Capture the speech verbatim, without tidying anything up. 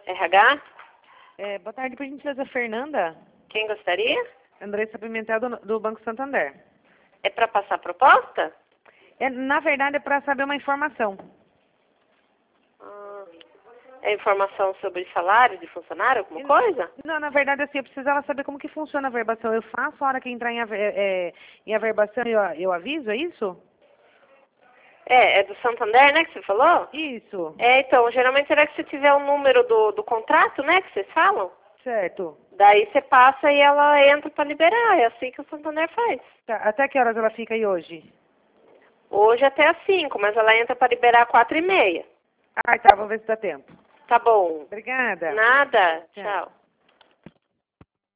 R H? É, boa tarde, por gentileza, Fernanda. Quem gostaria? Andressa Pimentel, do, do Banco Santander. É para passar proposta? É, na verdade, é para saber uma informação. Ah, é informação sobre salário de funcionário, alguma E- coisa? Não, na verdade, assim, eu precisava saber como que funciona a verbação. Eu faço a hora que entrar em, aver, é, em averbação, eu, eu aviso, é isso? É, é do Santander, né, que você falou? Isso, É, então, geralmente será que você tiver o número do, do contrato, né, que vocês falam? certo. Daí você passa e ela entra para liberar, é assim que o Santander faz. Tá, até que horas ela fica aí hoje? Hoje até às cinco, mas ela entra para liberar às quatro e meia. Ah, tá, vou ver se dá tempo. Tá bom. Obrigada. Nada. Tchau. Tchau.